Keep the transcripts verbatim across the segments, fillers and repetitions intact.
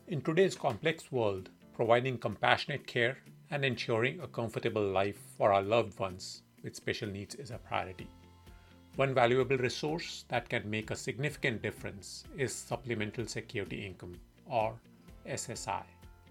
In today's complex world, providing compassionate care and ensuring a comfortable life for our loved ones with special needs is a priority. One valuable resource that can make a significant difference is Supplemental Security Income, or S S I.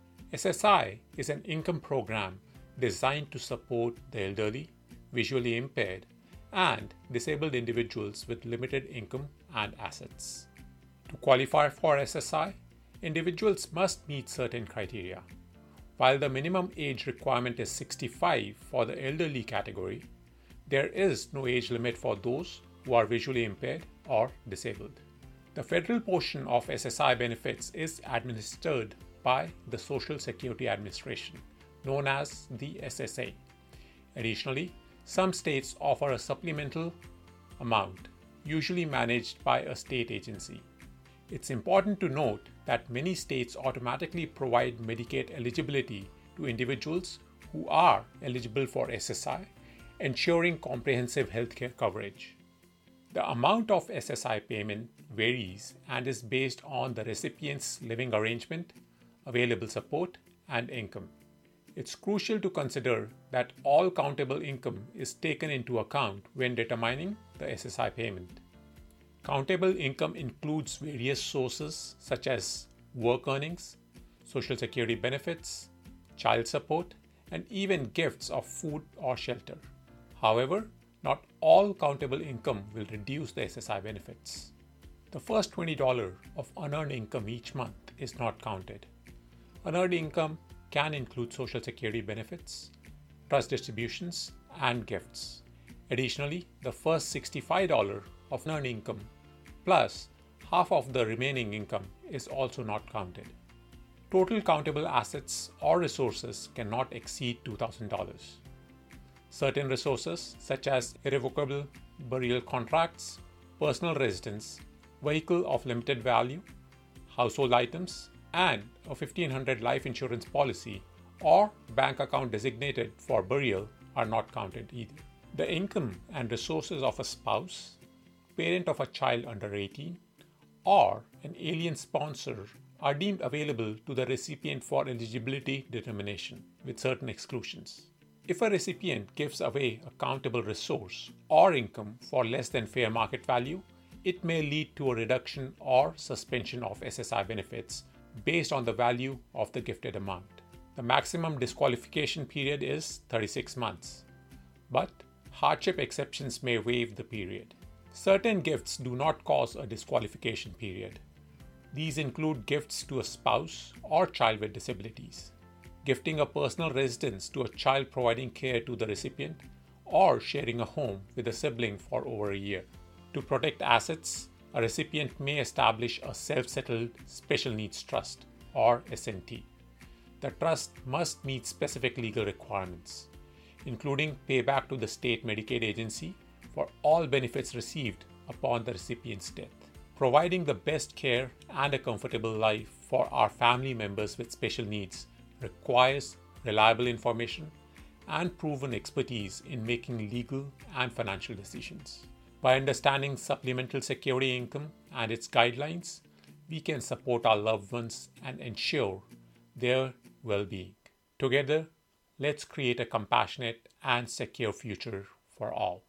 S S I is an income program designed to support the elderly, visually impaired, and disabled individuals with limited income and assets. To qualify for S S I, individuals must meet certain criteria. While the minimum age requirement is sixty-five for the elderly category, there is no age limit for those who are visually impaired or disabled. The federal portion of S S I benefits is administered by the Social Security Administration, known as the S S A. Additionally, some states offer a supplemental amount, usually managed by a state agency. It's important to note that many states automatically provide Medicaid eligibility to individuals who are eligible for S S I, ensuring comprehensive healthcare coverage. The amount of S S I payment varies and is based on the recipient's living arrangement, available support, and income. It's crucial to consider that all countable income is taken into account when determining the S S I payment. Countable income includes various sources such as work earnings, Social Security benefits, child support, and even gifts of food or shelter. However, not all countable income will reduce the S S I benefits. The first twenty dollars of unearned income each month is not counted. Unearned income can include Social Security benefits, trust distributions, and gifts. Additionally, the first sixty-five dollars of unearned income plus half of the remaining income is also not counted. Total countable assets or resources cannot exceed two thousand dollars. Certain resources such as irrevocable burial contracts, personal residence, vehicle of limited value, household items, and a fifteen hundred life insurance policy or bank account designated for burial are not counted either. The income and resources of a spouse, parent of a child under eighteen, or an alien sponsor are deemed available to the recipient for eligibility determination, with certain exclusions. If a recipient gives away a countable resource or income for less than fair market value, it may lead to a reduction or suspension of S S I benefits based on the value of the gifted amount. The maximum disqualification period is thirty-six months, but hardship exceptions may waive the period. Certain gifts do not cause a disqualification period. These include gifts to a spouse or child with disabilities, gifting a personal residence to a child providing care to the recipient, or sharing a home with a sibling for over a year. To protect assets, a recipient may establish a self-settled special needs trust, or S N T. The trust must meet specific legal requirements, including payback to the state Medicaid agency for all benefits received upon the recipient's death. Providing the best care and a comfortable life for our family members with special needs requires reliable information and proven expertise in making legal and financial decisions. By understanding supplemental security income and its guidelines, we can support our loved ones and ensure their well-being. Together, let's create a compassionate and secure future for all.